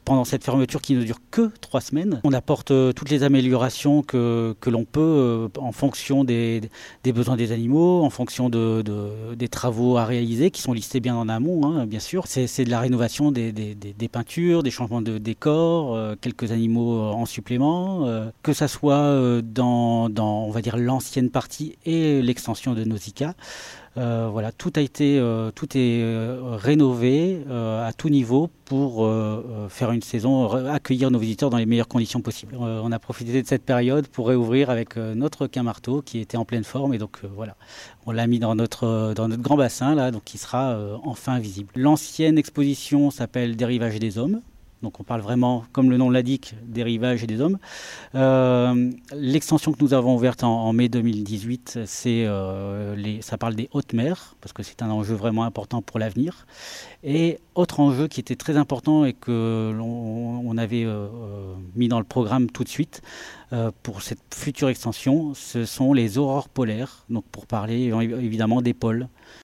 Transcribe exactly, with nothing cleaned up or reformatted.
pendant cette fermeture qui ne dure que trois semaines, on apporte euh, toutes les améliorations que, que l'on peut euh, en fonction des, des besoins des animaux, en fonction de, de, des travaux à réaliser qui sont listés bien en amont, hein, bien sûr. C'est, c'est de la rénovation des, des, des, des peintures, des changements de décor, euh, quelques animaux en supplément, euh, que ça soit euh, dans, dans, on va dire, l'ancienne partie et l'extension de Nausicaa. Euh, voilà, tout a été, euh, tout est euh, rénové euh, à tout niveau pour euh, faire une saison, accueillir nos visiteurs dans les meilleures conditions possibles. Euh, on a profité de cette période pour réouvrir avec euh, notre quin-marteau qui était en pleine forme et donc euh, voilà, on l'a mis dans notre dans notre grand bassin là, donc qui sera euh, enfin visible. L'ancienne exposition s'appelle Des rivages et des hommes. Donc on parle vraiment, comme le nom l'indique, des rivages et des hommes. Euh, l'extension que nous avons ouverte en, en mai deux mille dix-huit, c'est, euh, les, ça parle des hautes mers, parce que c'est un enjeu vraiment important pour l'avenir. Et autre enjeu qui était très important et que l'on on avait euh, mis dans le programme tout de suite euh, pour cette future extension, ce sont les aurores polaires, donc pour parler évidemment des pôles.